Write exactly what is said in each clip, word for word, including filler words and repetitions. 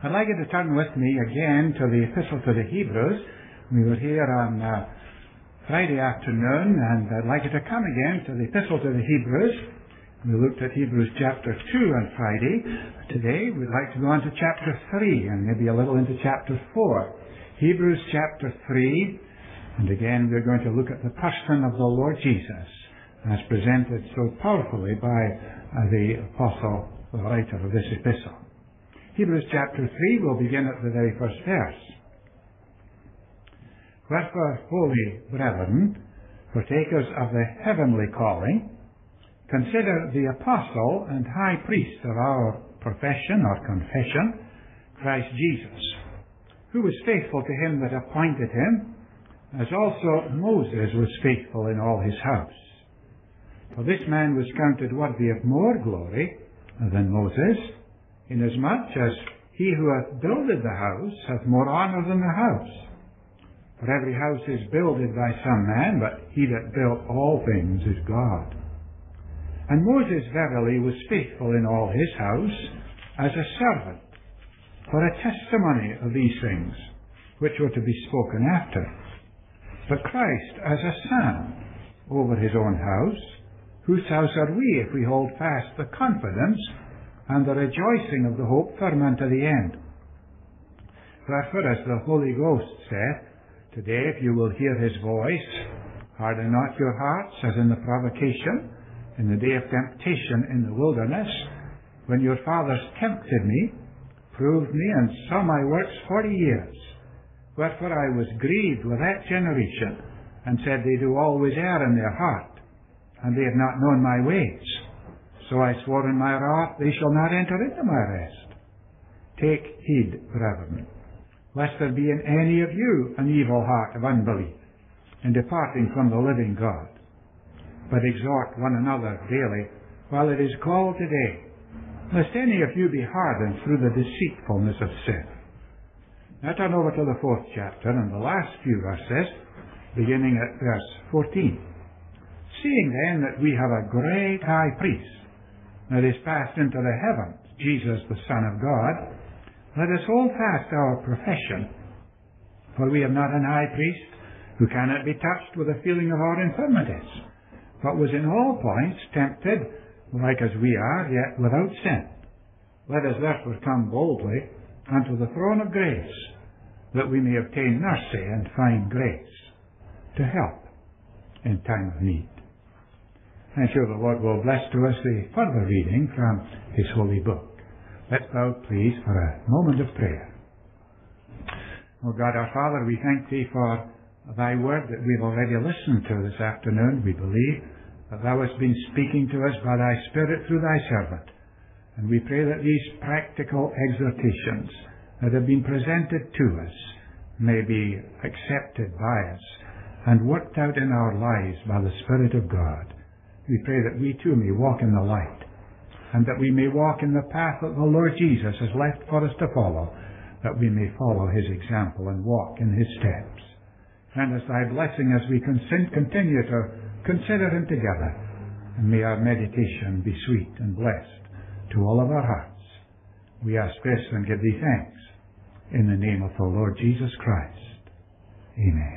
I'd like you to turn with me again to the Epistle to the Hebrews. We were here on uh, Friday afternoon, and I'd like you to come again to the Epistle to the Hebrews. We looked at Hebrews chapter two on Friday. Today we'd like to go on to chapter three, and maybe a little into chapter four. Hebrews chapter three, and again we're going to look at the person of the Lord Jesus, as presented so powerfully by uh, the apostle, the writer of this epistle. Hebrews chapter three, we'll begin at the very first verse. Wherefore, holy brethren, partakers of the heavenly calling, consider the apostle and high priest of our profession or confession, Christ Jesus, who was faithful to him that appointed him, as also Moses was faithful in all his house. For this man was counted worthy of more glory than Moses, inasmuch as he who hath builded the house hath more honour than the house. For every house is builded by some man, but he that built all things is God. And Moses verily was faithful in all his house as a servant, for a testimony of these things, which were to be spoken after. But Christ as a son over his own house, whose house are we, if we hold fast the confidence and the rejoicing of the hope firm unto the end. Wherefore, as the Holy Ghost saith, Today, if you will hear his voice, harden not your hearts, as in the provocation, in the day of temptation in the wilderness, when your fathers tempted me, proved me, and saw my works forty years. Wherefore I was grieved with that generation, and said, They do always err in their heart, and they have not known my ways. So I swore in my wrath, they shall not enter into my rest. Take heed, brethren, lest there be in any of you an evil heart of unbelief, in departing from the living God. But exhort one another daily, while it is called today, lest any of you be hardened through the deceitfulness of sin. Now turn over to the fourth chapter, and the last few verses, beginning at verse fourteen. Seeing then that we have a great high priest, that is passed into the heavens, Jesus the Son of God, let us hold fast our profession. For we have not an high priest who cannot be touched with the feeling of our infirmities, but was in all points tempted, like as we are, yet without sin. Let us therefore come boldly unto the throne of grace, that we may obtain mercy and find grace to help in time of need. I'm sure the Lord will bless to us the further reading from his holy book. Let's bow, please, for a moment of prayer. O God, our Father, we thank thee for thy word that we've already listened to this afternoon. We believe that thou hast been speaking to us by thy Spirit through thy servant. And we pray that these practical exhortations that have been presented to us may be accepted by us and worked out in our lives by the Spirit of God. We pray that we too may walk in the light, and that we may walk in the path that the Lord Jesus has left for us to follow, that we may follow his example and walk in his steps. Grant us thy blessing as we continue to consider him together, and may our meditation be sweet and blessed to all of our hearts. We ask this and give thee thanks in the name of the Lord Jesus Christ. Amen.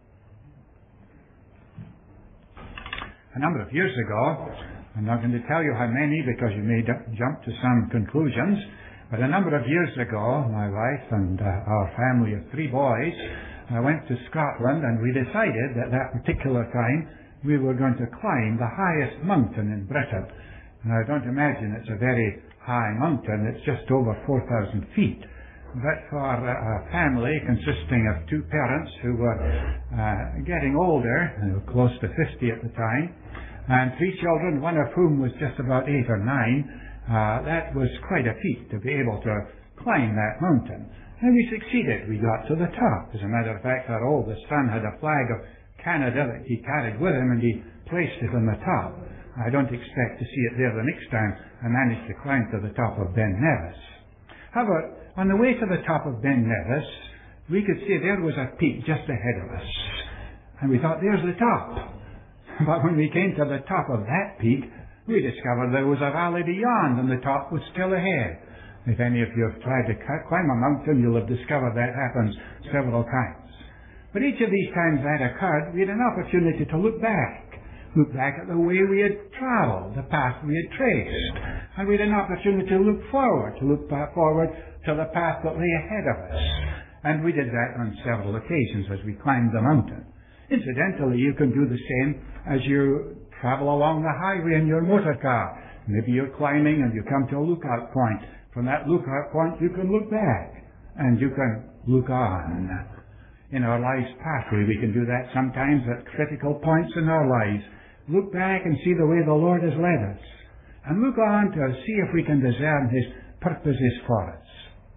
A number of years ago, I'm not going to tell you how many because you may d- jump to some conclusions, but a number of years ago, my wife and uh, our family of three boys uh, went to Scotland, and we decided that that particular time we were going to climb the highest mountain in Britain. Now, don't imagine it's a very high mountain. It's just over four thousand feet. But for a family consisting of two parents who were uh, getting older, you know, close to fifty at the time, and three children, one of whom was just about eight or nine, uh, that was quite a feat to be able to climb that mountain. And we succeeded. We got to the top. As a matter of fact, our oldest son had a flag of Canada that he carried with him, and he placed it on the top. I don't expect to see it there the next time I manage to climb to the top of Ben Nevis. However, on the way to the top of Ben Nevis, we could see there was a peak just ahead of us. And we thought, there's the top. But when we came to the top of that peak, we discovered there was a valley beyond, and the top was still ahead. If any of you have tried to climb a mountain, you'll have discovered that happens several times. But each of these times that occurred, we had an opportunity to look back. Look back at the way we had travelled, the path we had traced. And we had an opportunity to look forward, to look back forward to the path that lay ahead of us. And we did that on several occasions as we climbed the mountain. Incidentally, you can do the same as you travel along the highway in your motor car. Maybe you're climbing and you come to a lookout point. From that lookout point, you can look back and you can look on. In our life's pathway, we can do that sometimes at critical points in our lives. Look back and see the way the Lord has led us. And look on to see if we can discern His purposes for us.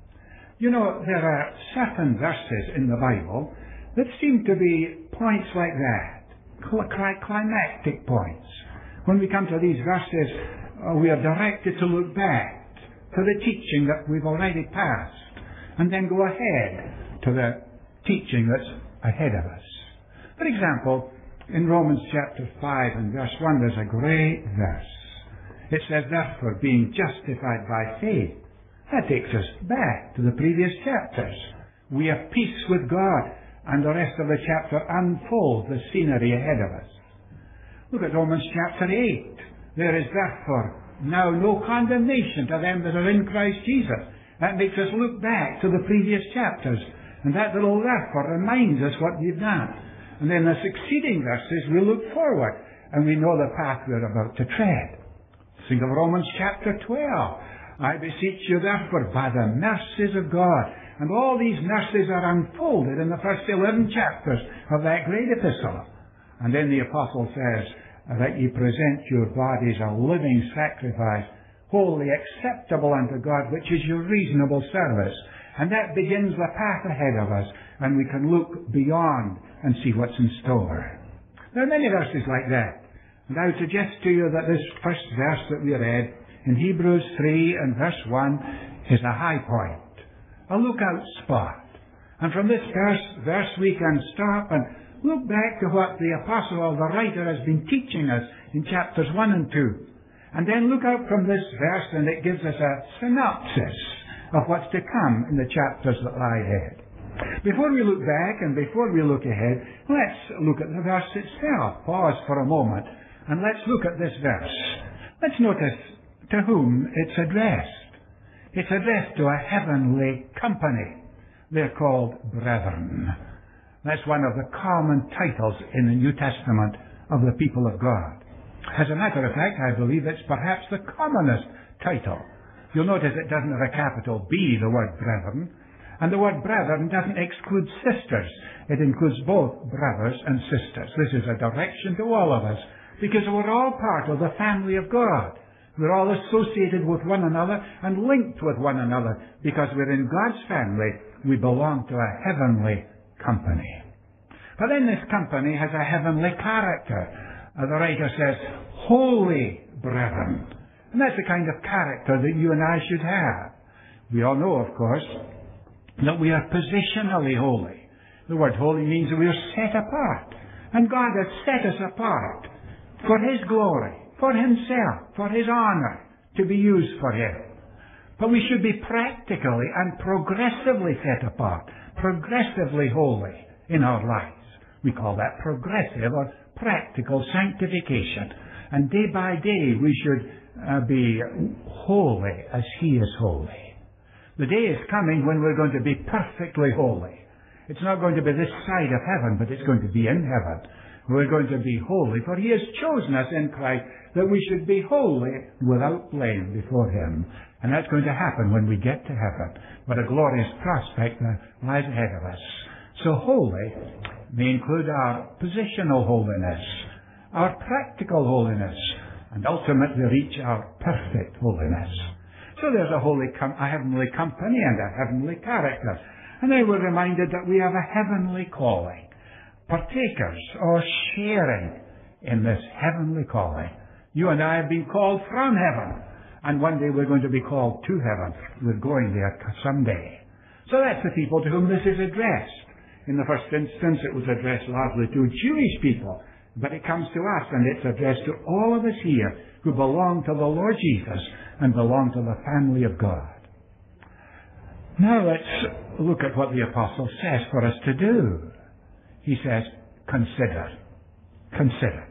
You know, there are certain verses in the Bible that seem to be points like that, climactic points. When we come to these verses, uh, we are directed to look back to the teaching that we've already passed, and then go ahead to the teaching that's ahead of us. For example, in Romans chapter five and verse one, there's a great verse. It says, therefore, being justified by faith. That takes us back to the previous chapters. We have peace with God, and the rest of the chapter unfolds the scenery ahead of us. Look at Romans chapter eight. There is therefore now no condemnation to them that are in Christ Jesus. That makes us look back to the previous chapters. And that little therefore reminds us what we've done. And then the succeeding verses, we look forward and we know the path we're about to tread. Think of Romans chapter twelve. I beseech you therefore by the mercies of God. And all these mercies are unfolded in the first eleven chapters of that great epistle. And then the apostle says that ye present your bodies a living sacrifice, wholly acceptable unto God, which is your reasonable service. And that begins the path ahead of us, and we can look beyond and see what's in store. There are many verses like that. And I would suggest to you that this first verse that we read in Hebrews three and verse one is a high point, a lookout spot. And from this verse, verse we can stop and look back to what the apostle or the writer has been teaching us in chapters one and two. And then look out from this verse and it gives us a synopsis of what's to come in the chapters that lie ahead. Before we look back and before we look ahead, let's look at the verse itself. Pause for a moment and let's look at this verse. Let's notice to whom it's addressed. It's addressed to a heavenly company. They're called brethren. That's one of the common titles in the New Testament of the people of God. As a matter of fact, I believe it's perhaps the commonest title. You'll notice it doesn't have a capital B, the word brethren. And the word brethren doesn't exclude sisters. It includes both brothers and sisters. This is a direction to all of us, because we're all part of the family of God. We're all associated with one another and linked with one another, because we're in God's family. We belong to a heavenly company. But then this company has a heavenly character. Uh, the writer says, holy brethren. And that's the kind of character that you and I should have. We all know, of course, that we are positionally holy. The word holy means that we are set apart. And God has set us apart for His glory, for Himself, for His honor, to be used for Him. But we should be practically and progressively set apart, progressively holy in our lives. We call that progressive or practical sanctification. And day by day we should uh, be holy as He is holy. The day is coming when we're going to be perfectly holy. It's not going to be this side of heaven, but it's going to be in heaven. We're going to be holy, for He has chosen us in Christ that we should be holy without blame before Him. And that's going to happen when we get to heaven. What a glorious prospect that lies ahead of us. So holy may include our positional holiness, our practical holiness, and ultimately reach our perfect holiness. So there's a holy, com- a heavenly company and a heavenly character. And then we're reminded that we have a heavenly calling, partakers or sharing in this heavenly calling. You and I have been called from heaven, and one day we're going to be called to heaven. We're going there someday. So that's the people to whom this is addressed. In the first instance, it was addressed largely to Jewish people, but it comes to us, and it's addressed to all of us here who belong to the Lord Jesus and belong to the family of God. Now let's look at what the apostle says for us to do. He says, consider. Consider.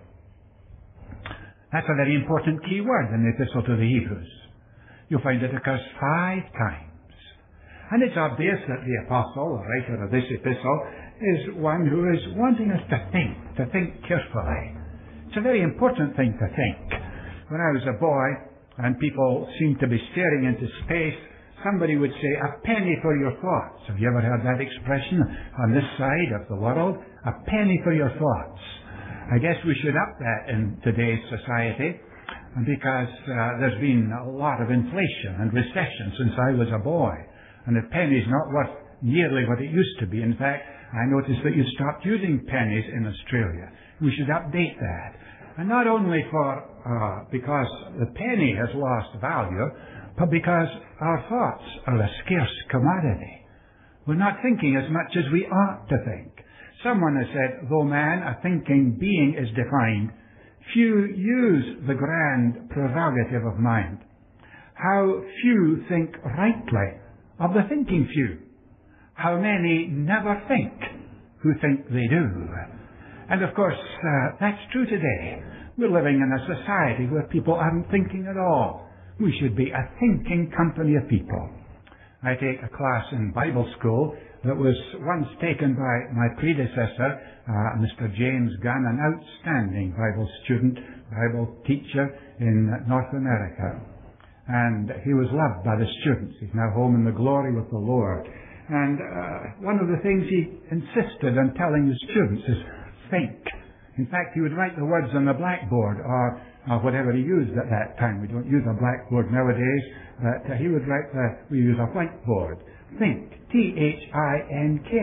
That's a very important key word in the Epistle to the Hebrews. You'll find it occurs five times. And it's obvious that the apostle, the writer of this epistle, is one who is wanting us to think, to think carefully. It's a very important thing to think. When I was a boy and people seemed to be staring into space, somebody would say, a penny for your thoughts. Have you ever heard that expression on this side of the world? A penny for your thoughts. I guess we should up that in today's society because uh, there's been a lot of inflation and recession since I was a boy. And a penny's not worth nearly what it used to be. In fact, I noticed that you stopped using pennies in Australia. We should update that. And not only for uh, because the penny has lost value, but because our thoughts are a scarce commodity. We're not thinking as much as we ought to think. Someone has said, though man, a thinking being, is defined, few use the grand prerogative of mind. How few think rightly of the thinking few. How many never think who think they do. And of course, uh, that's true today. We're living in a society where people aren't thinking at all. We should be a thinking company of people. I take a class in Bible school that was once taken by my predecessor, uh, Mister James Gunn, an outstanding Bible student, Bible teacher in North America. And he was loved by the students. He's now home in the glory with the Lord. And uh, one of the things he insisted on telling the students is think. In fact, he would write the words on the blackboard or, or whatever he used at that time. We don't use a blackboard nowadays, but uh, he would write the, we use a whiteboard. Think. T H I N K.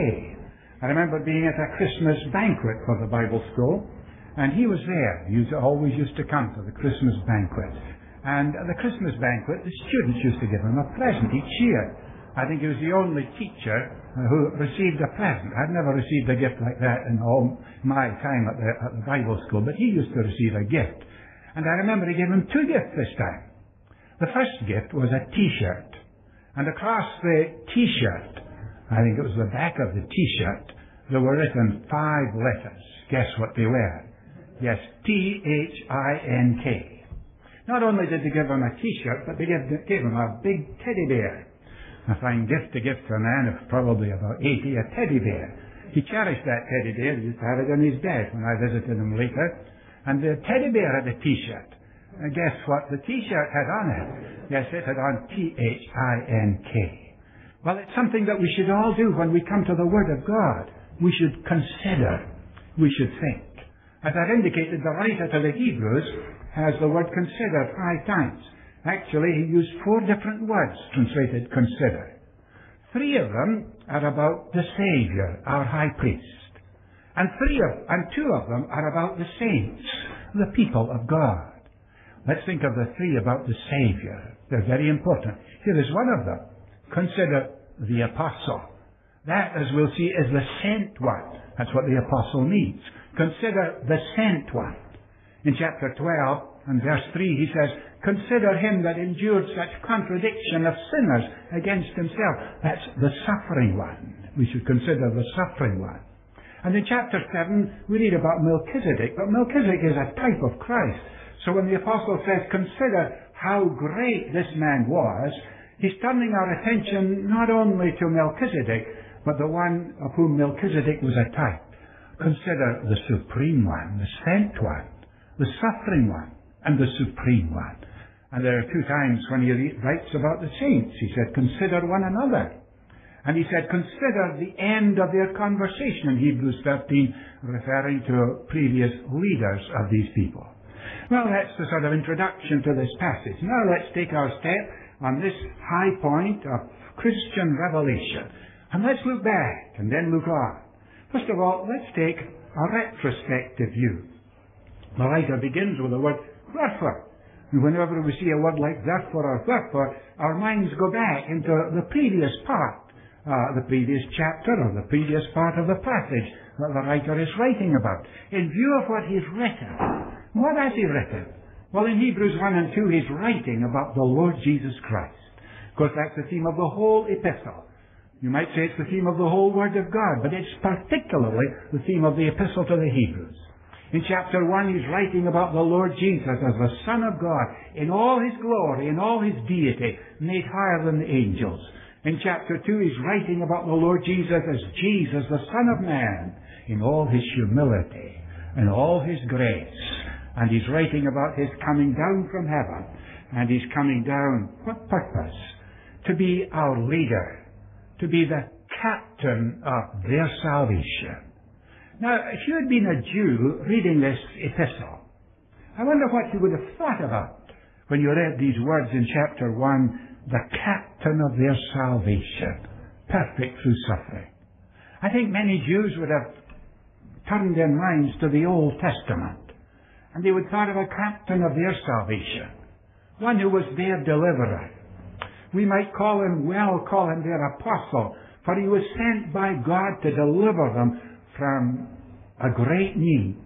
I remember being at a Christmas banquet for the Bible school, and he was there. He always used to come to the Christmas banquet. And at the Christmas banquet, the students used to give him a present each year. I think he was the only teacher who received a present. I'd never received a gift like that in all my time at the, at the Bible school, but he used to receive a gift. And I remember he gave him two gifts this time. The first gift was a T-shirt. And across the T-shirt, I think it was the back of the T-shirt, there were written five letters. Guess what they were? Yes, T H I N K. Not only did they give him a T-shirt, but they gave, gave him a big teddy bear. A fine gift to give to a man of probably about eighty, a teddy bear. He cherished that teddy bear. He used to have it on his bed when I visited him later. And the teddy bear had a T-shirt. And guess what the T-shirt had on it? Yes, it had on T H I N K. Well, it's something that we should all do when we come to the Word of God. We should consider. We should think. As I've indicated, the writer to the Hebrews has the word consider five times. Actually, he used four different words translated consider. Three of them are about the Savior, our high priest. And three of, and two of them are about the saints, the people of God. Let's think of the three about the Savior. They're very important. Here is one of them. Consider the apostle. That, as we'll see, is the sent one. That's what the apostle means. Consider the sent one. In chapter twelve and verse three, he says, consider him that endured such contradiction of sinners against himself. That's the suffering one. We should consider the suffering one. And in chapter seven, we read about Melchizedek. But Melchizedek is a type of Christ. So when the apostle says, consider how great this man was, he's turning our attention not only to Melchizedek, but the one of whom Melchizedek was a type. Consider the supreme one, the sent one, the suffering one, and the supreme one. And there are two times when he writes about the saints. He said, consider one another. And he said, consider the end of their conversation in Hebrews thirteen, referring to previous leaders of these people. Well, that's the sort of introduction to this passage. Now let's take our step on this high point of Christian revelation. And let's look back and then look on. First of all, let's take a retrospective view. The writer begins with the word wherefore. And whenever we see a word like therefore or wherefore, our minds go back into the previous part, uh, the previous chapter or the previous part of the passage that the writer is writing about. In view of what he's written, what has he written? Well, in Hebrews one and two, he's writing about the Lord Jesus Christ. Of course, that's the theme of the whole epistle. You might say it's the theme of the whole Word of God, but it's particularly the theme of the Epistle to the Hebrews. In chapter one, he's writing about the Lord Jesus as the Son of God, in all his glory, in all his deity, made higher than the angels. In chapter two, he's writing about the Lord Jesus as Jesus, the Son of Man, in all his humility and all his grace. And he's writing about his coming down from heaven. And he's coming down, what purpose? To be our leader, to be the captain of their salvation. Now, if you had been a Jew reading this epistle, I wonder what you would have thought about when you read these words in chapter one, the captain of their salvation, perfect through suffering. I think many Jews would have turned their minds to the Old Testament, and they would thought of a captain of their salvation, one who was their deliverer. We might call him, well call him their apostle, for he was sent by God to deliver them from a great need,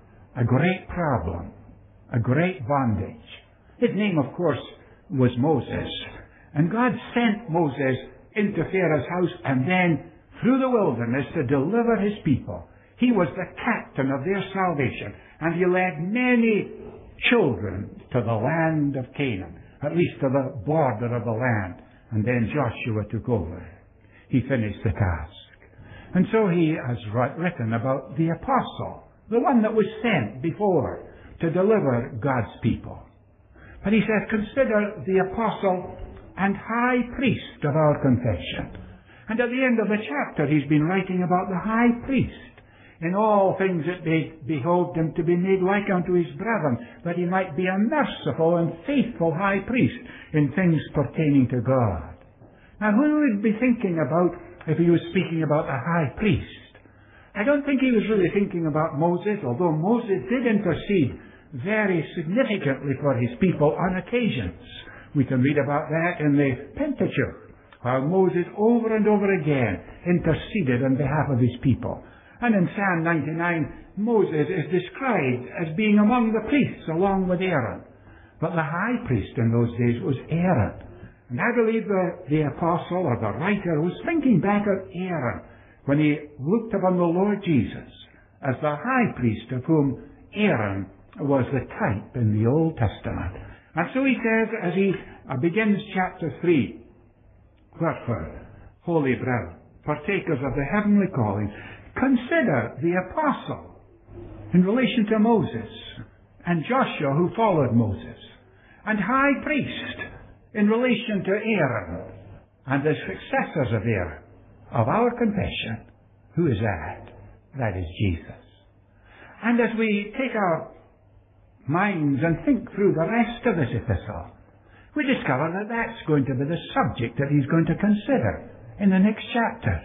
a great problem, a great bondage. His name, of course, was Moses. And God sent Moses into Pharaoh's house and then through the wilderness to deliver his people. He was the captain of their salvation, and he led many children to the land of Canaan, at least to the border of the land. And then Joshua took over. He finished the task. And so he has written about the apostle, the one that was sent before to deliver God's people. But he says, consider the apostle and high priest of our confession. And at the end of the chapter, he's been writing about the high priest. In all things it be, behoved him to be made like unto his brethren, that he might be a merciful and faithful high priest in things pertaining to God. Now, who would be thinking about if he was speaking about a high priest? I don't think he was really thinking about Moses, although Moses did intercede very significantly for his people on occasions. We can read about that in the Pentateuch, while Moses over and over again interceded on behalf of his people. And in Psalm ninety-nine, Moses is described as being among the priests along with Aaron. But the high priest in those days was Aaron. And I believe the, the apostle or the writer was thinking back of Aaron when he looked upon the Lord Jesus as the high priest of whom Aaron was the type in the Old Testament. And so he says, as he uh, begins chapter three, wherefore, holy brethren, partakers of the heavenly calling, consider the apostle in relation to Moses, and Joshua who followed Moses, and high priest in relation to Aaron, and the successors of Aaron, of our confession. Who is that? That is Jesus. And as we take our minds and think through the rest of this epistle, we discover that that's going to be the subject that he's going to consider in the next chapters.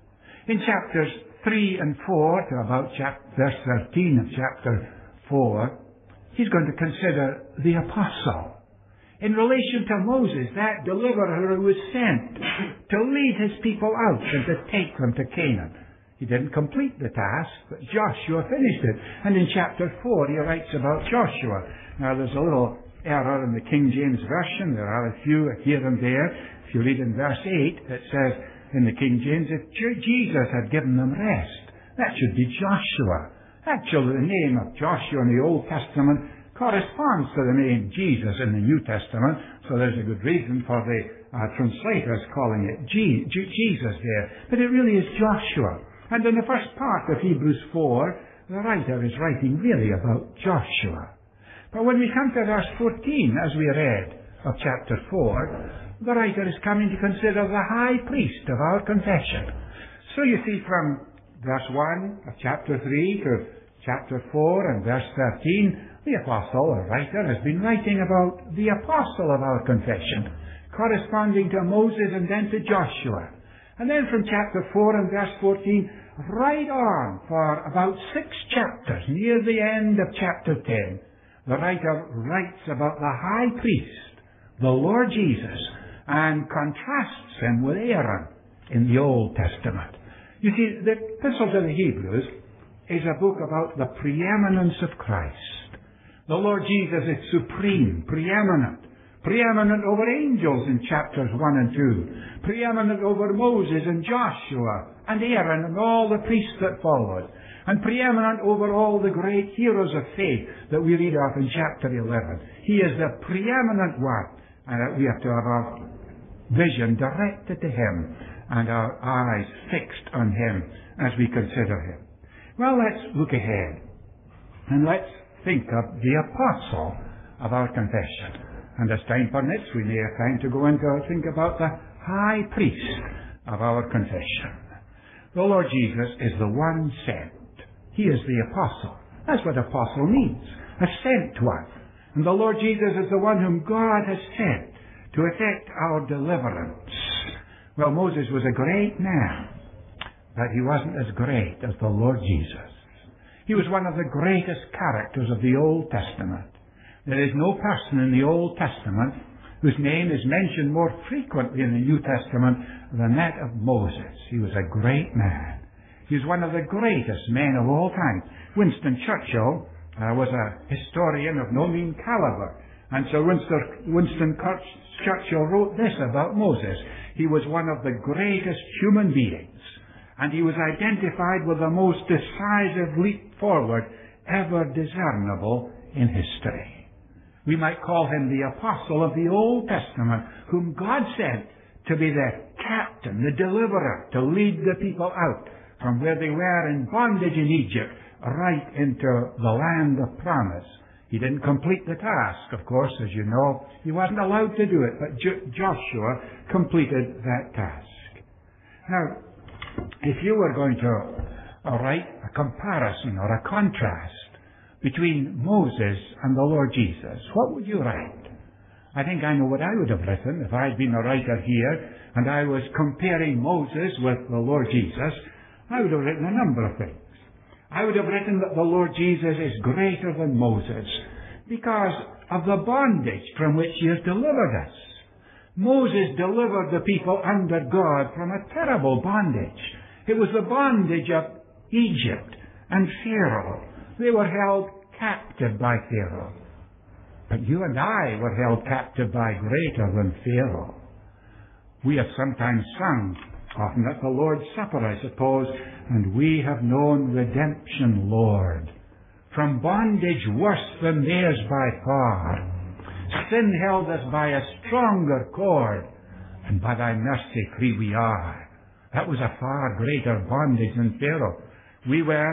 In chapters three and four to about chap- verse thirteen of chapter four, he's going to consider the apostle in relation to Moses, that deliverer who was sent to lead his people out and to take them to Canaan. He didn't complete the task, but Joshua finished it. And in chapter four, he writes about Joshua. Now, there's a little error in the King James Version. There are a few here and there. If you read in verse eight, it says in the King James that Jesus had given them rest. That should be Joshua. Actually, the name of Joshua in the Old Testament corresponds to the name Jesus in the New Testament, so there's a good reason for the uh, translators calling it G- G- Jesus there. But it really is Joshua. And in the first part of Hebrews four, the writer is writing really about Joshua. But when we come to verse fourteen, as we read of chapter four, the writer is coming to consider the high priest of our confession. So you see from verse one of chapter three to chapter four and verse thirteen, the apostle or writer has been writing about the apostle of our confession, corresponding to Moses and then to Joshua. And then from chapter four and verse fourteen, right on for about six chapters, near the end of chapter ten, the writer writes about the high priest, the Lord Jesus, and contrasts him with Aaron in the Old Testament. You see, the Epistle to the Hebrews is a book about the preeminence of Christ. The Lord Jesus is supreme, preeminent, preeminent over angels in chapters one and two, preeminent over Moses and Joshua and Aaron and all the priests that followed, and preeminent over all the great heroes of faith that we read of in chapter eleven. He is the preeminent one, and we have to have our vision directed to Him and our eyes fixed on Him as we consider Him. Well, let's look ahead, and let's think of the apostle of our confession. And as time permits, we may have time to go into and think about the high priest of our confession. The Lord Jesus is the one sent. He is the apostle. That's what apostle means, a sent one. And the Lord Jesus is the one whom God has sent to effect our deliverance. Well, Moses was a great man, but he wasn't as great as the Lord Jesus. He was one of the greatest characters of the Old Testament. There is no person in the Old Testament whose name is mentioned more frequently in the New Testament than that of Moses. He was a great man. He was one of the greatest men of all time. Winston Churchill uh, was a historian of no mean caliber. And so Winston, Winston Churchill wrote this about Moses. He was one of the greatest human beings, and he was identified with the most decisive leap forward ever discernible in history. We might call him the apostle of the Old Testament, whom God sent to be the captain, the deliverer, to lead the people out from where they were in bondage in Egypt, right into the land of promise. He didn't complete the task, of course, as you know. He wasn't allowed to do it, but Jo- Joshua completed that task. Now, if you were going to uh, write a comparison or a contrast between Moses and the Lord Jesus, what would you write? I think I know what I would have written if I had been a writer here and I was comparing Moses with the Lord Jesus. I would have written a number of things. I would have written that the Lord Jesus is greater than Moses because of the bondage from which He has delivered us. Moses delivered the people under God from a terrible bondage. It was the bondage of Egypt and Pharaoh. They were held captive by Pharaoh. But you and I were held captive by greater than Pharaoh. We have sometimes sung, often at the Lord's Supper, I suppose, and we have known redemption, Lord. From bondage worse than theirs by far. Sin held us by a stronger cord, and by thy mercy free we are. That was a far greater bondage than Pharaoh. We were,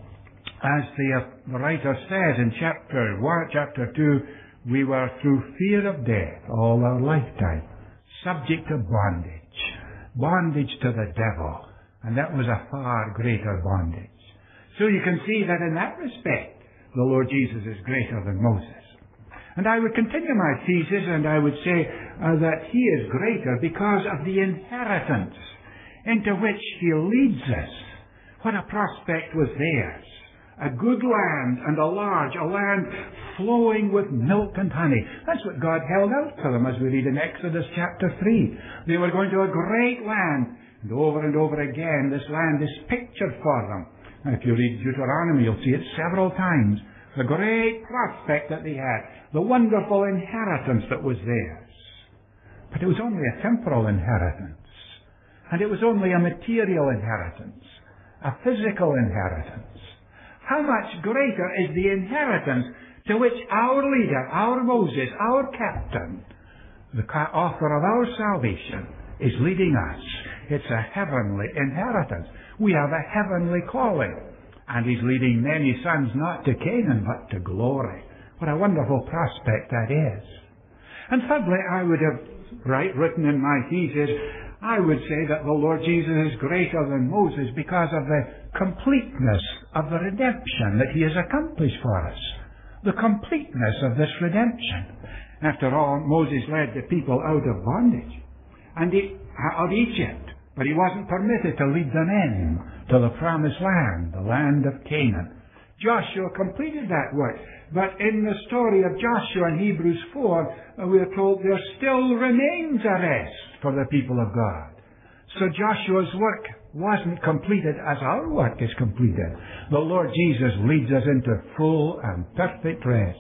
as the writer says in chapter one, chapter two, we were through fear of death all our lifetime, subject to bondage, bondage to the devil, and that was a far greater bondage. So you can see that in that respect, the Lord Jesus is greater than Moses. And I would continue my thesis and I would say uh, that He is greater because of the inheritance into which He leads us. What a prospect was theirs. A good land and a large, a land flowing with milk and honey. That's what God held out for them as we read in Exodus chapter three. They were going to a great land, and over and over again this land is pictured for them. And if you read Deuteronomy, you'll see it several times. The great prospect that they had, the wonderful inheritance that was theirs. But it was only a temporal inheritance, and it was only a material inheritance, a physical inheritance. How much greater is the inheritance to which our leader, our Moses, our captain, the author of our salvation, is leading us. It's a heavenly inheritance. We have a heavenly calling. And He's leading many sons not to Canaan, but to glory. What a wonderful prospect that is. And thirdly, I would have right, written in my thesis, I would say that the Lord Jesus is greater than Moses because of the completeness of the redemption that He has accomplished for us. The completeness of this redemption. After all, Moses led the people out of bondage and he, out of Egypt, but he wasn't permitted to lead them in to the promised land, the land of Canaan. Joshua completed that work, but in the story of Joshua in Hebrews four, we are told there still remains a rest for the people of God. So Joshua's work wasn't completed as our work is completed. The Lord Jesus leads us into full and perfect rest.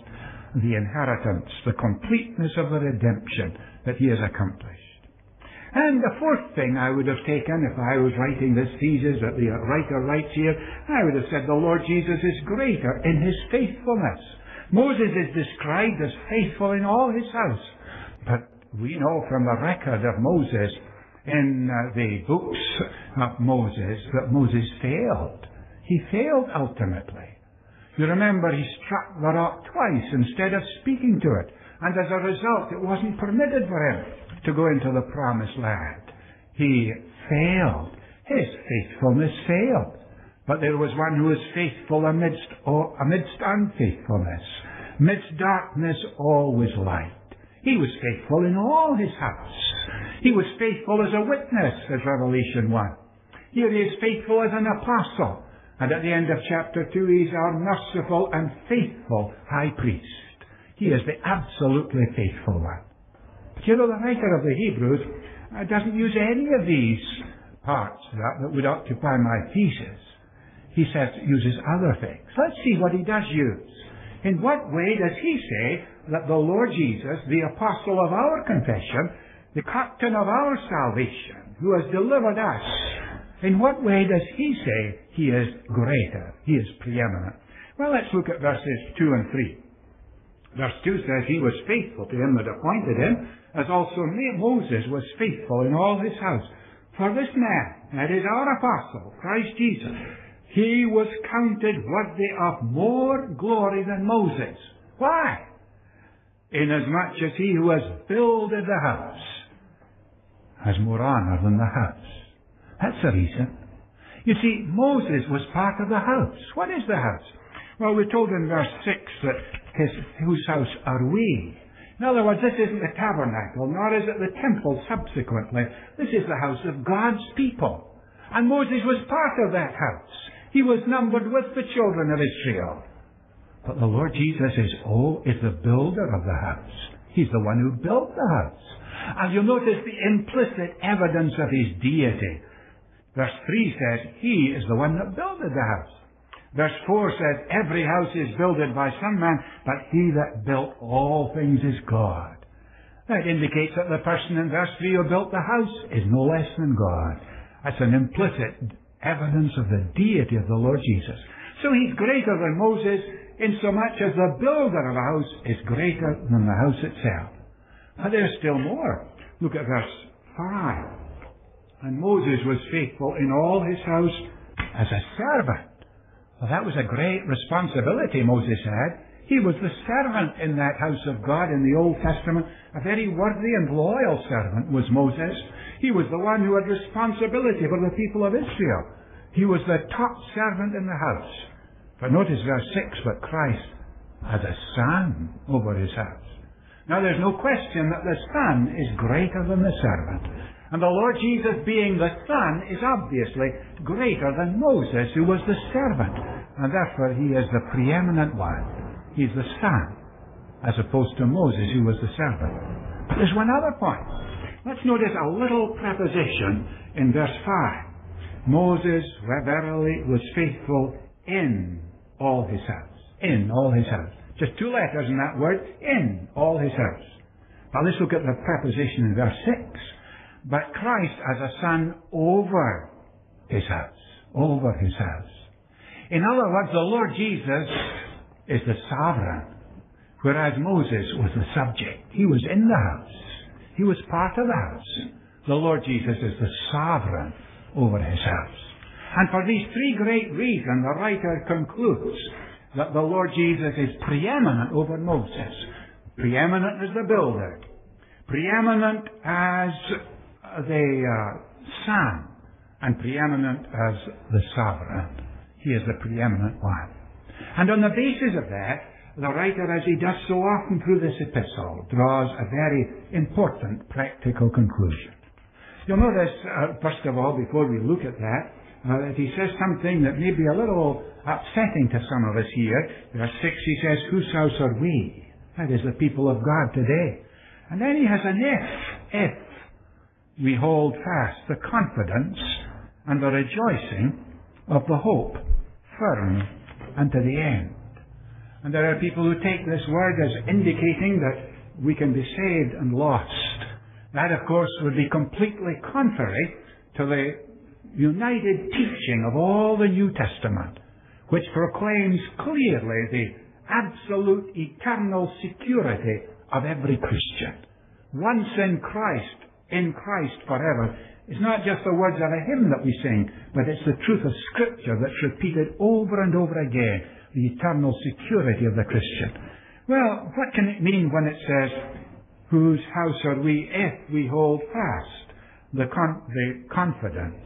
the inheritance, the completeness of the redemption that he has accomplished. And the fourth thing I would have taken if I was writing this thesis that the writer writes here, I would have said the Lord Jesus is greater in his faithfulness. Moses is described as faithful in all his house. But we know from the record of Moses in uh, the books of Moses that Moses failed. He failed ultimately. You remember he struck the rock twice instead of speaking to it. And as a result, it wasn't permitted for him to go into the promised land. He failed. His faithfulness failed. But there was one who was faithful amidst, oh, amidst unfaithfulness. Amidst darkness, always light. He was faithful in all his house. He was faithful as a witness, as Revelation one. Here he is faithful as an apostle. And at the end of chapter two, he's our merciful and faithful high priest. He is the absolutely faithful one. But you know, the writer of the Hebrews uh, doesn't use any of these parts that, that would occupy my thesis. He says, uses other things. Let's see what he does use. In what way does he say that the Lord Jesus, the apostle of our confession, the captain of our salvation, who has delivered us, in what way does he say he is greater, he is preeminent? Well, let's look at verses two and three. Verse two says, he was faithful to him that appointed him, as also Moses was faithful in all his house. For this man, that is our apostle, Christ Jesus, he was counted worthy of more glory than Moses. Why? Inasmuch as he who has builded the house has more honor than the house. That's the reason. You see, Moses was part of the house. What is the house? Well, we're told in verse six that his, whose house are we? In other words, this isn't the tabernacle, nor is it the temple subsequently. This is the house of God's people. And Moses was part of that house. He was numbered with the children of Israel. But the Lord Jesus is, oh, is the builder of the house. He's the one who built the house. And you'll notice the implicit evidence of his deity. Verse three says, he is the one that builded the house. Verse four says, every house is builded by some man, but he that built all things is God. That indicates that the person in verse three who built the house is no less than God. That's an implicit evidence of the deity of the Lord Jesus. So he's greater than Moses, insomuch as the builder of a house is greater than the house itself. But there's still more. Look at verse five. And Moses was faithful in all his house as a servant. Well, that was a great responsibility Moses had. He was the servant in that house of God in the Old Testament. A very worthy and loyal servant was Moses. He was the one who had responsibility for the people of Israel. He was the top servant in the house. But notice verse six, but Christ as a son over his house. Now there's no question that the son is greater than the servant. And the Lord Jesus being the son is obviously greater than Moses, who was the servant. And therefore he is the preeminent one. He's the son, as opposed to Moses, who was the servant. But there's one other point. Let's notice a little preposition in verse five. Moses verily was faithful in all his house. In all his house. Just two letters in that word, in all his house. Now let's look at the preposition in verse six. But Christ as a son over his house. Over his house. In other words, the Lord Jesus is the sovereign, whereas Moses was the subject. He was in the house. He was part of the house. The Lord Jesus is the sovereign over his house. And for these three great reasons, the writer concludes that the Lord Jesus is preeminent over Moses. Preeminent as the builder. Preeminent as the uh, son. And preeminent as the sovereign. He is the preeminent one. And on the basis of that, the writer, as he does so often through this epistle, draws a very important practical conclusion. You'll notice, uh, first of all, before we look at that, uh, that he says something that may be a little upsetting to some of us here. Verse six, he says, whose house are we? That is the people of God today. And then he has an if, if we hold fast the confidence and the rejoicing of the hope firm unto the end. And there are people who take this word as indicating that we can be saved and lost. That, of course, would be completely contrary to the united teaching of all the New Testament, which proclaims clearly the absolute eternal security of every Christian. Once in Christ, in Christ forever, is not just the words of a hymn that we sing, but it's the truth of Scripture that's repeated over and over again, the eternal security of the Christian. Well, what can it mean when it says, whose house are we if we hold fast the, con- the confidence?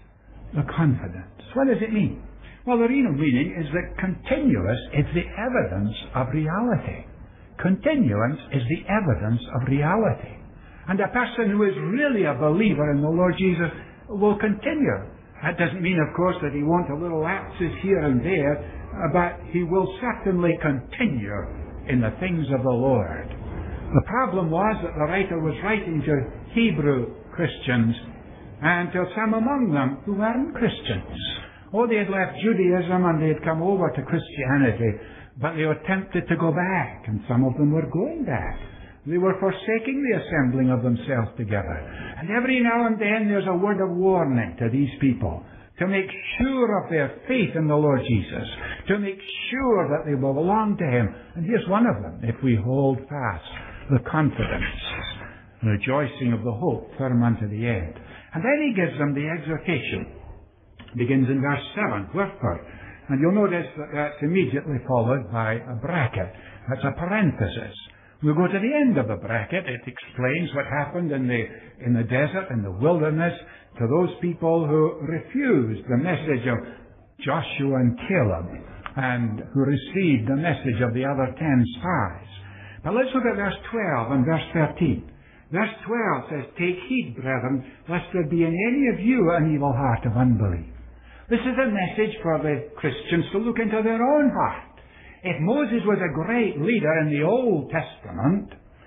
The confidence. What does it mean? Well, the real meaning is that continuance is the evidence of reality. Continuance is the evidence of reality. And a person who is really a believer in the Lord Jesus will continue. That doesn't mean, of course, that he won't have little lapses here and there, but he will certainly continue in the things of the Lord. The problem was that the writer was writing to Hebrew Christians and to some among them who weren't Christians. Oh, they had left Judaism and they had come over to Christianity, but they were tempted to go back, and some of them were going back. They were forsaking the assembling of themselves together. And every now and then there's a word of warning to these people to make sure of their faith in the Lord Jesus, to make sure that they will belong to Him. And here's one of them: if we hold fast the confidence, rejoicing of the hope firm unto the end. And then he gives them the exhortation. Begins in verse seven, wherefore. And you'll notice that that's immediately followed by a bracket. That's a parenthesis. We'll go to the end of the bracket. It explains what happened in the in the desert, in the wilderness, to those people who refused the message of Joshua and Caleb, and who received the message of the other ten spies. But let's look at verse twelve and verse thirteen. Verse twelve says, take heed, brethren, lest there be in any of you an evil heart of unbelief. This is a message for the Christians to look into their own heart. If Moses was a great leader in the Old Testament,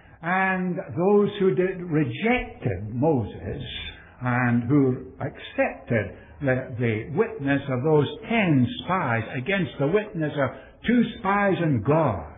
and those who did, rejected Moses and who accepted the, the witness of those ten spies against the witness of two spies and God,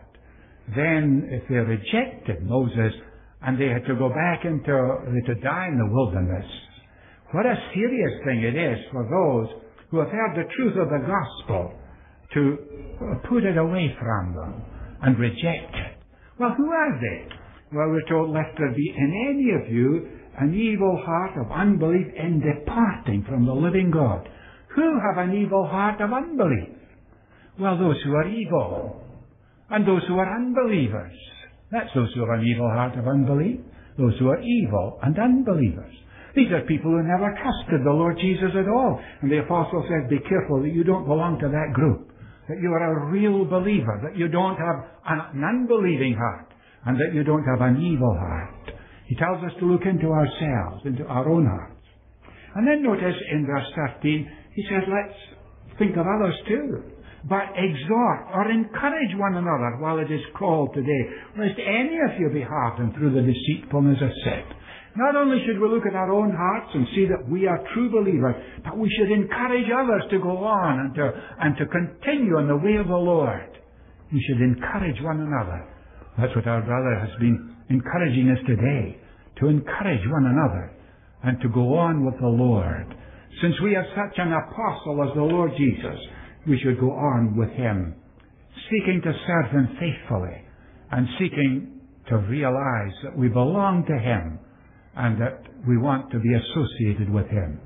then if they rejected Moses and they had to go back into, to die in the wilderness, what a serious thing it is for those who have heard the truth of the gospel to put it away from them and reject it. Well, who are they? Well, we're told, lest there be in any of you an evil heart of unbelief in departing from the living God. Who have an evil heart of unbelief? Well, those who are evil and those who are unbelievers. That's those who have an evil heart of unbelief, those who are evil and unbelievers. These are people who never trusted the Lord Jesus at all. And the apostle says, be careful that you don't belong to that group, that you are a real believer, that you don't have an unbelieving heart, and that you don't have an evil heart. He tells us to look into ourselves, into our own hearts. And then notice in verse thirteen, he says, let's think of others too, but exhort or encourage one another while it is called today, lest any of you be hardened through the deceitfulness of sin. Not only should we look at our own hearts and see that we are true believers, but we should encourage others to go on and to, and to continue in the way of the Lord. We should encourage one another. That's what our brother has been encouraging us today, to encourage one another and to go on with the Lord. Since we have such an apostle as the Lord Jesus, we should go on with him, seeking to serve him faithfully and seeking to realize that we belong to him and that we want to be associated with him.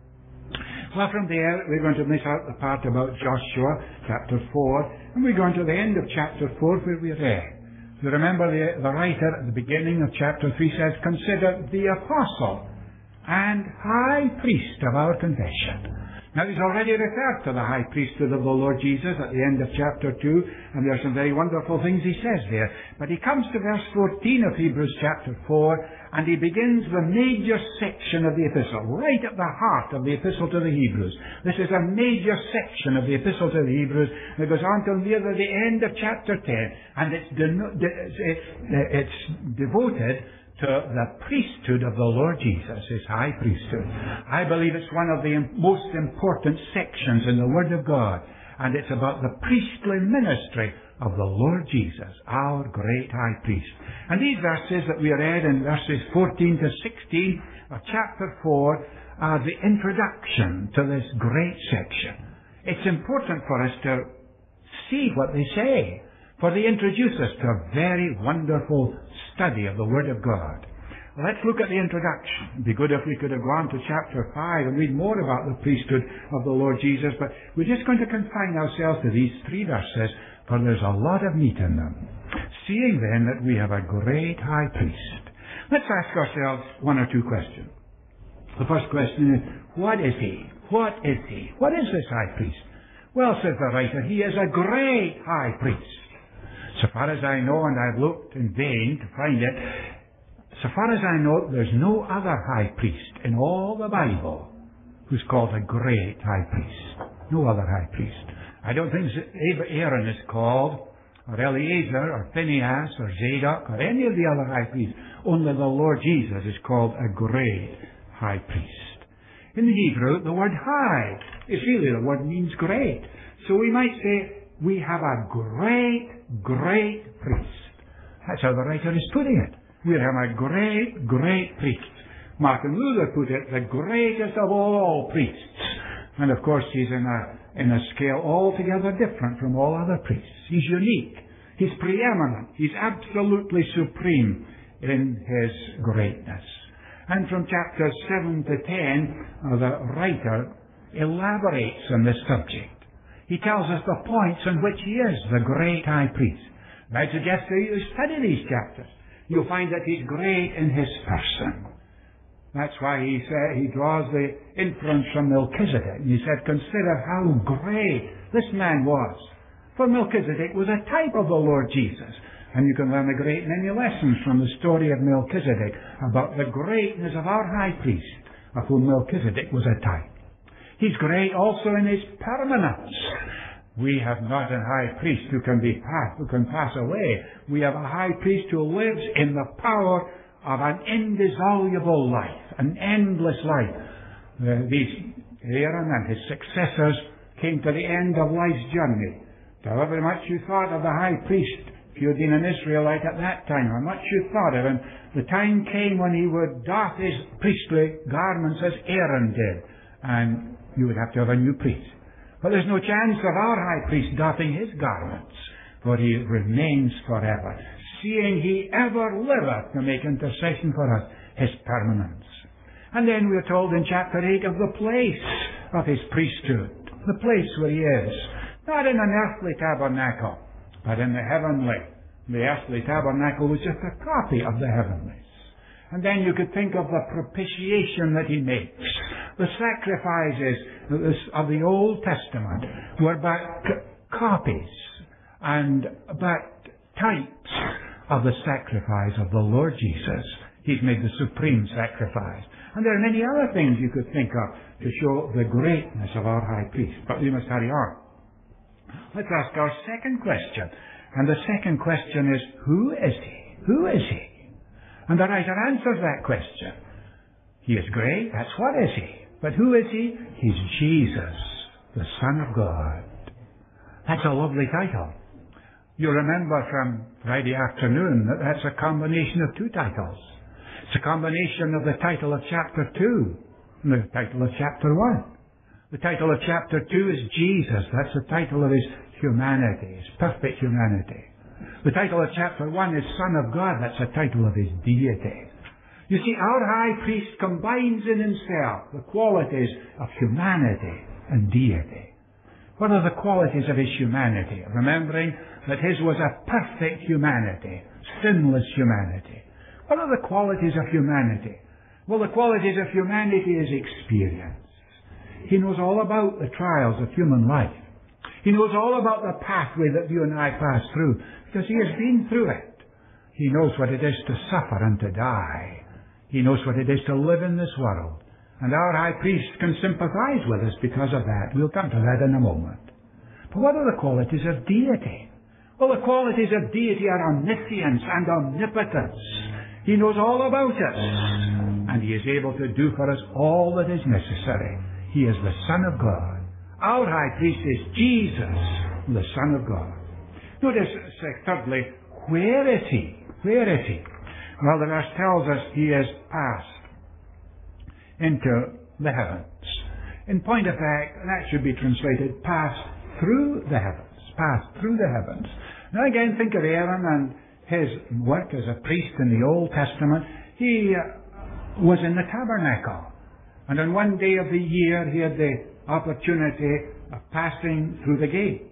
Well, from there, we're going to miss out the part about Joshua, chapter four, and we're going to the end of chapter four where we read. You remember the, the writer at the beginning of chapter three says, consider the apostle and high priest of our confession. Now, he's already referred to the high priesthood of the Lord Jesus at the end of chapter two, and there are some very wonderful things he says there. But he comes to verse fourteen of Hebrews chapter four, and he begins the major section of the epistle, right at the heart of the epistle to the Hebrews. This is a major section of the epistle to the Hebrews that goes on till near the end of chapter ten, and it's, de- de- it's devoted to the priesthood of the Lord Jesus, his high priesthood. I believe it's one of the most important sections in the Word of God, and it's about the priestly ministry of the Lord Jesus, our great high priest. And these verses that we read in verses fourteen to sixteen of chapter four are the introduction to this great section. It's important for us to see what they say, for they introduce us to a very wonderful study of the Word of God. Let's look at the introduction. It'd be good if we could have gone to chapter five and read more about the priesthood of the Lord Jesus, but we're just going to confine ourselves to these three verses, for there's a lot of meat in them. Seeing then that we have a great high priest, let's ask ourselves one or two questions. The first question is, what is he? What is he? What is this high priest? Well, says the writer, he is a great high priest. So far as I know, and I've looked in vain to find it, so far as I know, there's no other high priest in all the Bible who's called a great high priest. No other high priest. I don't think Aaron is called, or Eleazar, or Phinehas, or Zadok, or any of the other high priests. Only the Lord Jesus is called a great high priest. In the Hebrew, the word high is really the word means great. So we might say, we have a great, great priest. That's how the writer is putting it. We have a great, great priest. Martin Luther put it, the greatest of all priests. And of course he's in a, in a scale altogether different from all other priests. He's unique. He's preeminent. He's absolutely supreme in his greatness. And from chapters seven to ten, uh, the writer elaborates on this subject. He tells us the points on which he is the great high priest. And I suggest that you study these chapters. You'll find that he's great in his person. That's why he said, he draws the inference from Melchizedek. He said, consider how great this man was. For Melchizedek was a type of the Lord Jesus. And you can learn a great many lessons from the story of Melchizedek about the greatness of our high priest, of whom Melchizedek was a type. He's great also in his permanence. We have not a high priest who can be passed, who can pass away. We have a high priest who lives in the power of an indissoluble life, an endless life. Uh, these Aaron and his successors came to the end of life's journey. However much you thought of the high priest, if you had been an Israelite at that time, how much you thought of him, the time came when he would doff his priestly garments as Aaron did, and you would have to have a new priest. But there's no chance of our high priest doffing his garments, for he remains forever, seeing he ever liveth to make intercession for us, his permanence. And then we are told in chapter eight of the place of his priesthood, the place where he is, not in an earthly tabernacle, but in the heavenly. The earthly tabernacle was just a copy of the heavenlies. And then you could think of the propitiation that he makes. The sacrifices of the Old Testament were but c- copies and but types of the sacrifice of the Lord Jesus. He's made the supreme sacrifice. And there are many other things you could think of to show the greatness of our high priest. But we must hurry on. Let's ask our second question. And the second question is, who is he? Who is he? And the writer answers that question. He is great, that's what is he. But who is he? He's Jesus, the Son of God. That's a lovely title. You remember from Friday afternoon that that's a combination of two titles. It's a combination of the title of chapter two and the title of chapter one. The title of chapter two is Jesus. That's the title of his humanity, his perfect humanity. The title of chapter one is Son of God. That's the title of his deity. You see, our high priest combines in himself the qualities of humanity and deity. What are the qualities of his humanity? Remembering that his was a perfect humanity, sinless humanity. What are the qualities of humanity? Well, the qualities of humanity is experience. He knows all about the trials of human life. He knows all about the pathway that you and I pass through, because he has been through it. He knows what it is to suffer and to die. He knows what it is to live in this world. And our high priest can sympathize with us because of that. We'll come to that in a moment. But what are the qualities of deity? Well, the qualities of deity are omniscience and omnipotence. He knows all about us. And he is able to do for us all that is necessary. He is the Son of God. Our high priest is Jesus, the Son of God. Notice, thirdly, where is he? Where is he? Well, the verse tells us he is passed into the heavens. In point of fact, that should be translated passed through the heavens. Passed through the heavens. Now again, think of Aaron and his work as a priest in the Old Testament. He uh, was in the tabernacle. And on one day of the year, he had the opportunity of passing through the gate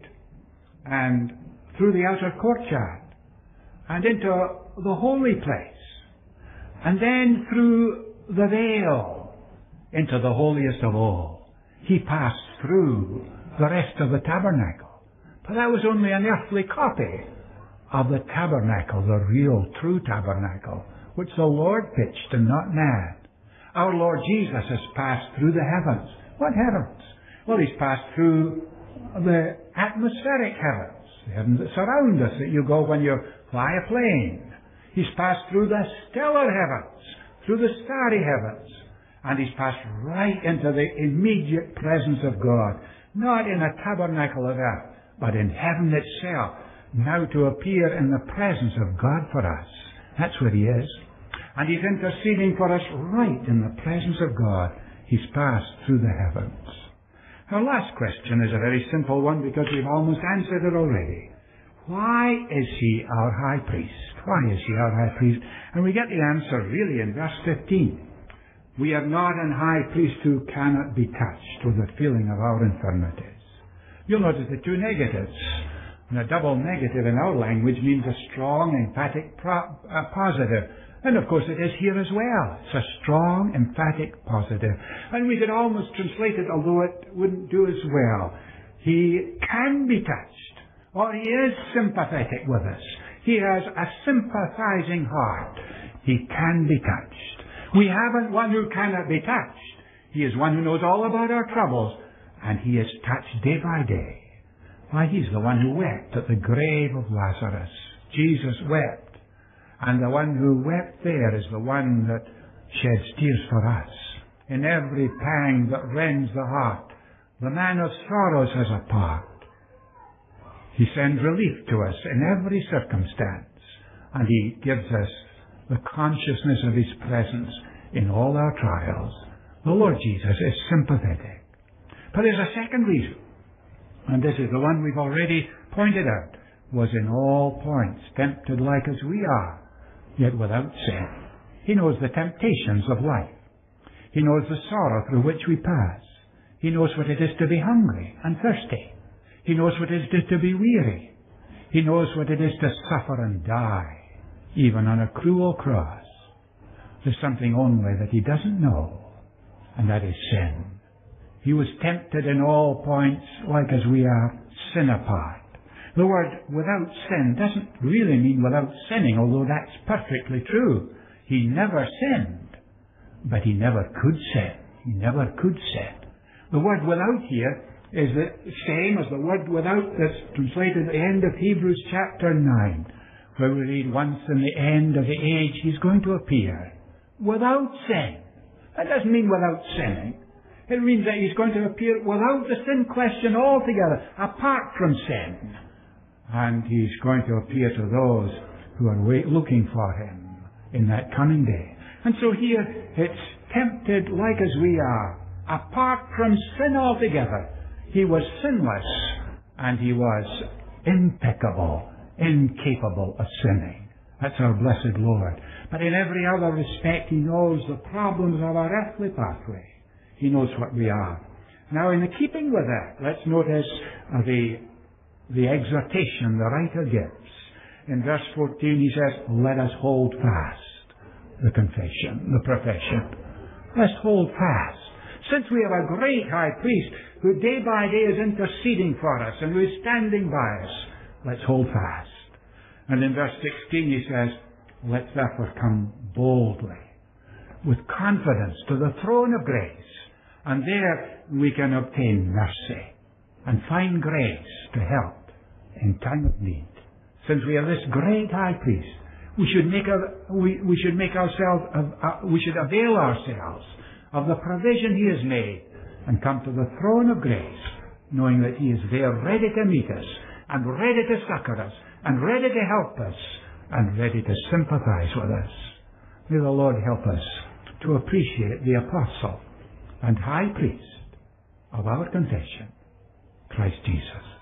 and through the outer courtyard and into the holy place and then through the veil into the holiest of all. He passed through the rest of the tabernacle. But that was only an earthly copy of the tabernacle, the real, true tabernacle, which the Lord pitched and not man. Our Lord Jesus has passed through the heavens. What heavens? Well, he's passed through the atmospheric heavens, the heavens that surround us, that you go when you fly a plane. He's passed through the stellar heavens, through the starry heavens, and he's passed right into the immediate presence of God, not in a tabernacle of earth, but in heaven itself, now to appear in the presence of God for us. That's where he is. And he's interceding for us right in the presence of God. He's passed through the heavens. Our last question is a very simple one because we've almost answered it already. Why is he our high priest? Why is he our high priest? And we get the answer really in verse fifteen. We have not an high priest who cannot be touched with the feeling of our infirmities. You'll notice the two negatives. And a double negative in our language means a strong, emphatic pro- uh, positive. And of course it is here as well. It's a strong, emphatic positive. And we could almost translate it, although it wouldn't do as well. He can be touched, or he is sympathetic with us. He has a sympathizing heart. He can be touched. We haven't one who cannot be touched. He is one who knows all about our troubles, and he is touched day by day. Why, he's the one who wept at the grave of Lazarus. Jesus wept. And the one who wept there is the one that sheds tears for us. In every pang that rends the heart, the man of sorrows has a part. He sends relief to us in every circumstance, and he gives us the consciousness of his presence in all our trials. The Lord Jesus is sympathetic. But there's a second reason, and this is the one we've already pointed out, was in all points tempted like as we are, yet without sin. He knows the temptations of life. He knows the sorrow through which we pass. He knows what it is to be hungry and thirsty. He knows what it is to be weary. He knows what it is to suffer and die, even on a cruel cross. There's something only that he doesn't know, and that is sin. He was tempted in all points like as we are, sin apart. The word without sin doesn't really mean without sinning, although that's perfectly true. He never sinned, but he never could sin. He never could sin. The word without here is the same as the word without that's translated at the end of Hebrews chapter nine, where we read, once in the end of the age he's going to appear without sin. That doesn't mean without sinning. It means that he's going to appear without the sin question altogether, apart from sin. And he's going to appear to those who are wait, looking for him in that coming day. And so here it's tempted like as we are, apart from sin altogether. He was sinless, and he was impeccable, incapable of sinning. That's our blessed Lord. But in every other respect, he knows the problems of our earthly pathway. He knows what we are. Now, in the keeping with that, let's notice uh, the the exhortation the writer gives. In verse fourteen, he says, let us hold fast the confession, the profession. Let's hold fast. Since we have a great high priest who day by day is interceding for us and who is standing by us, let's hold fast. And in verse sixteen he says, let's therefore come boldly, with confidence to the throne of grace, and there we can obtain mercy and find grace to help in time of need. Since we have this great high priest, we should make a, we, we should make ourselves uh, we should avail ourselves of the provision he has made and come to the throne of grace, knowing that he is there ready to meet us and ready to succor us, and ready to help us, and ready to sympathize with us. May the Lord help us to appreciate the Apostle and High Priest of our confession, Christ Jesus.